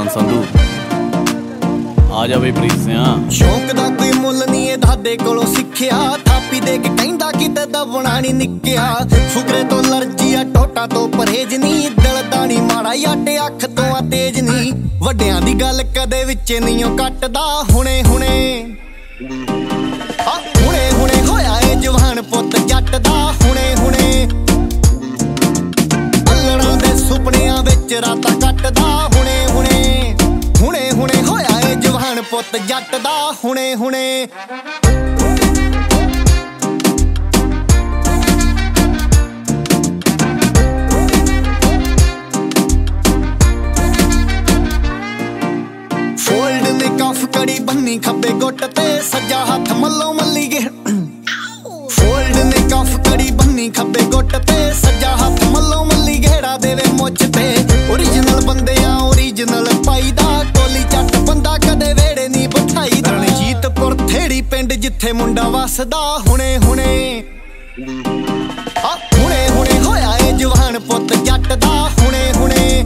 ਜਵਾਨ ਸੰਧੂ ਆ ਜਾ ਬਈ ਪ੍ਰੀਤ ਸਿਆ। ਸ਼ੌਕ ਦਾ ਕੋਈ ਮੁੱਲ ਨਹੀਂ ਇਹ ਦਾਦੇ ਕੋਲੋਂ ਸਿੱਖਿਆ, ਥਾਪੀ ਦੇ ਕੇ ਕਹਿੰਦਾ ਕਿਤੇ ਦਬਣਾ ਨਹੀਂ ਨਿੱਕਿਆ। ਫੁਕਰੇ ਤੋਂ ਅਲਰਜੀ ਆ, ਟੋਟਾ ਤੋਂ ਪਰਹੇਜ ਨਹੀਂ, ਦਿਲ ਦਾ ਨਹੀਂ ਮਾੜਾ ਯਾਟੇ ਅੱਖ ਤੋਂ ਆ ਤੇਜ ਨਹੀਂ। ਵੱਡਿਆਂ ਦੀ ਗੱਲ ਕਦੇ ਵਿੱਚ ਨਹੀਂ ਉਹ ਕੱਟਦਾ, ਹੁਣੇ ਹੁਣੇ ਹੁਣੇ ਹੁਣੇ ਹੋਇਆ ਏ ਜਵਾਨ ਪੁੱਤ ਜੱਟ ਦਾ। ਹੁਣੇ ਹੁਣੇ ਅੱਲੜਾਂ ਦੇ ਸੁਪਨਿਆਂ ਵਿੱਚ ਰਾਤਾਂ ਕੱਟਦਾ। ਹੁਣੇ ਹੁਣੇ ਹੁਣੇ ਹੁਣੇ ਹੋਇਆ ਏ ਜਵਾਨ ਪੁੱਤ ਜੱਟ ਦਾ। ਹੁਣੇ ਹੁਣੇ ਫੋਲਡ ਨੇ ਕਫ ਕੜੀ ਬੰਨੀ ਖੱਬੇ ਗੁੱਟ ਤੇ, ਸੱਜਾ ਹੱਥ ਮੱਲੋ ਮੱਲੀ ਗੇ। ਫੋਲਡ ਨੇ ਕਫ ਕੜੀ ਬੰਨੀ ਖੱਬੇ ਗੁੱਟ ਤੇ, ਸੱਜਾ ਹੱਥ ਮੱਲੋ ਮੱਲੀ ਘੇੜਾ ਦੇਵੇ ਮੁੱਛ ਤੇ। ਓਰੀਜਨਲ ਬੰਦਿਆਂ ਓਰੀਜਨਲ ਪਾਈਦਾ, ਕੋਲੀ ਚੱਟ ਬੰਦਾ ਕਦੇ ਵੇੜੇ ਨਹੀਂ ਬਿਠਾਈ। ਰਣਜੀਤਪੁਰ ਥੇੜੀ ਪਿੰਡ ਜਿੱਥੇ ਮੁੰਡਾ ਵਸਦਾ। ਹੁਣੇ ਹੁਣੇ ਹੁਣੇ ਹੁਣੇ ਹੋਇਆ ਏ ਜਵਾਨ ਪੁੱਤ ਜੱਟ ਦਾ। ਹੁਣੇ ਹੁਣੇ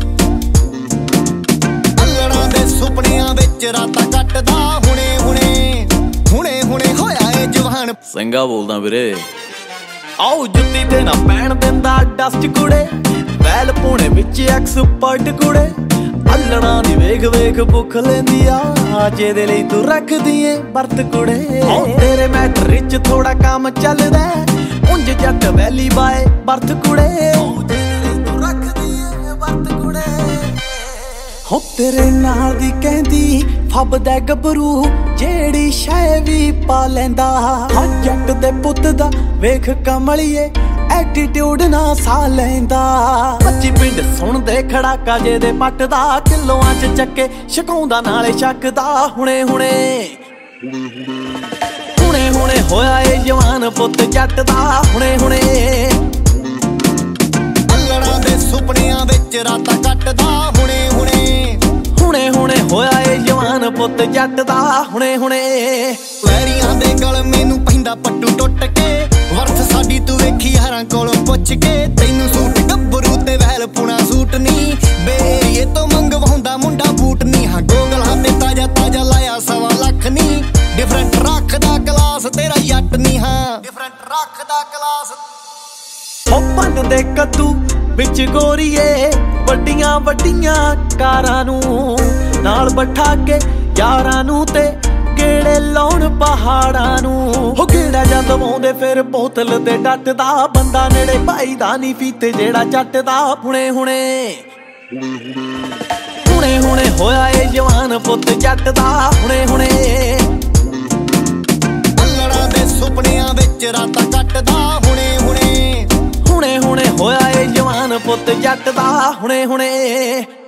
ਅੱਲੜਾਂ ਦੇ ਸੁਪਨਿਆਂ ਵਿੱਚ ਰਾਤਾਂ ਕੱਟਦਾ। ਹੁਣੇ ਹੁਣੇ ਹੁਣੇ ਹੁਣੇ ਹੋਇਆ ਏ ਜਵਾਨ। ਸਿੰਘਾ ਬੋਲਦਾ ਵੀਰੇ। ਆਓ ਜੁੱਤੀ ਤੇ ਨਾ ਪੈਣ ਦਿੰਦਾ ਡਸਟ ਕੁੜੇ, ਵੈਲ ਪੂਣੇ ਵਿੱਚ ਐਕਸਪਰਟ ਕੁੜੇ। ਅੱਲੜਾਂ ਦੀ ਵੇਖ ਵੇਖ ਭੁੱਖ ਲੈਂਦੀ ਆ, ਜਿਹਦੇ ਲਈ ਤੂੰ ਰੱਖਦੀ ਏ ਵਰਤ ਕੁੜੇ। ਤੇਰੇ ਮੈਟਰ ਵਿੱਚ ਥੋੜਾ ਕੰਮ ਚੱਲਦਾ, ਉਂਝ ਜੱਟ ਵੈਲੀ ਬਾਏ ਵਰਤ ਕੁੜੇ। ਜਿਹਦੇ ਲਈ ਤੂੰ ਰੱਖਦੀ ਏ ਵਰਤ ਕੁੜੇ। ਹੋ ਤੇਰੇ ਨਾਲ ਦੀ ਕਹਿੰਦੀ ਫੱਬਦਾ ਗੱਭਰੂ, ਜਿਹੜੀ ਸ਼ੈ ਵੀ ਪਾ ਲੈਂਦਾ। ਜੱਟ ਦੇ ਪੁੱਤ ਦਾ ਵੇਖ ਕਮਲੀਏ, ਐਟੀਟਿਊਡ ਨਾ ਸਾਹ ਲੈਂਦਾ। 25 ਪਿੰਡ ਸੁਣਦੇ ਖੜਾਕਾ ਜਿਹਦੇ ਪੱਟ ਦਾ, ਕਿਲੋਆਂ ਚ ਚੱਕੇ ਛਕਾਉਂਦਾ ਨਾਲੇ ਛੱਕਦਾ। ਹੁਣੇ ਹੁਣੇ ਹੁਣੇ ਹੁਣੇ ਹੋਇਆ ਏ ਜਵਾਨ ਪੁੱਤ ਜੱਟ ਦਾ। ਹੁਣੇ ਹੁਣੇ ਅੱਲੜਾਂ ਦੇ ਸੁਪਨਿਆਂ ਵਿੱਚ ਰਾਤਾਂ ਕੱਟਦਾ। ਹੁਣੇ ਹੁਣੇ ਹੁਣੇ ਹੁਣੇ ਹੋਇਆ ਏ ਜਵਾਨ ਪੁੱਤ ਜੱਟ ਦਾ। ਹੁਣੇ ਹੁਣੇ ਵੈਰੀਆਂ ਦੇ ਗਲ ਮੈਨੂੰ ਪੈਂਦਾ ਪੱਟੂ ਟੁੱਟ ਕੇ, ਵਰਥ ਸਾਡੀ ਤੂੰ ਵੇਖੀ ਹਰਾਂ ਕੋਲੋਂ ਪੁੱਛ ਕੇ। ਤੈਨੂੰ ਸੂਟ ਗੱਭਰੂ ਤੇ ਵੈਲ ਪੁਣਾ ਸੂਟ ਨਹੀਂ, ਬੇਰੀਏ ਤੋਂ ਮੰਗਵਾਉਂਦਾ ਮੁੰਡਾ ਬੂਟ ਨਹੀਂ। ਹਾਂ ਗੋਗਲਾਂ ਤੇ ਤਾਜ਼ਾ ਤਾਜ਼ਾ ਲਾਇਆ 1.25 ਲੱਖ ਨਹੀਂ, ਡਿਫਰੈਂਟ ਰੱਖਦਾ ਕਲਾਸ ਤੇਰਾ ਜੱਟ ਨਹੀਂ। ਹਾਂ ਡਿਫਰੈਂਟ ਰੱਖਦਾ ਕਲਾਸ। ਉਹ ਪੰਨ ਦੇ ਕੱਦੂ ਵਿੱਚ ਗੋਰੀਏ, ਵੱਡੀਆਂ ਵੱਡੀਆਂ ਕਾਰਾਂ ਨੂੰ ਨਾਲ ਬਿਠਾ ਕੇ ਯਾਰਾਂ ਨੂੰ, ਤੇ ਗੇੜੇ ਲਾਉਣ ਪਹਾੜਾਂ ਨੂੰ। ਹੋ ਗੇੜਾ ਜਦ ਦਵਾਉਂਦੇ ਫਿਰ ਬੋਤਲ ਤੇ ਡੱਟਦਾ, ਬੰਦਾ ਨੇੜੇ ਭਾਈ ਦਾ ਨਹੀਂ ਫੀਤੇ ਜਿਹੜਾ ਚੱਟਦਾ। ਹੁਣੇ ਹੁਣੇ ਹੁਣੇ ਹੁਣੇ ਹੋਇਆ ਏ ਜਵਾਨ ਪੁੱਤ ਜੱਟ ਦਾ। ਹੁਣੇ ਹੁਣੇ ਅੱਲੜਾਂ ਦੇ ਸੁਪਨਿਆਂ ਵਿੱਚ ਰਾਤਾਂ ਕੱਟਦਾ। ਹੁਣੇ ਹੁਣੇ ਹੁਣੇ ਹੁਣੇ ਹੋਇਆ ਏ ਜਵਾਨ ਪੁੱਤ ਜੱਟ ਦਾ। ਹੁਣੇ ਹੁਣੇ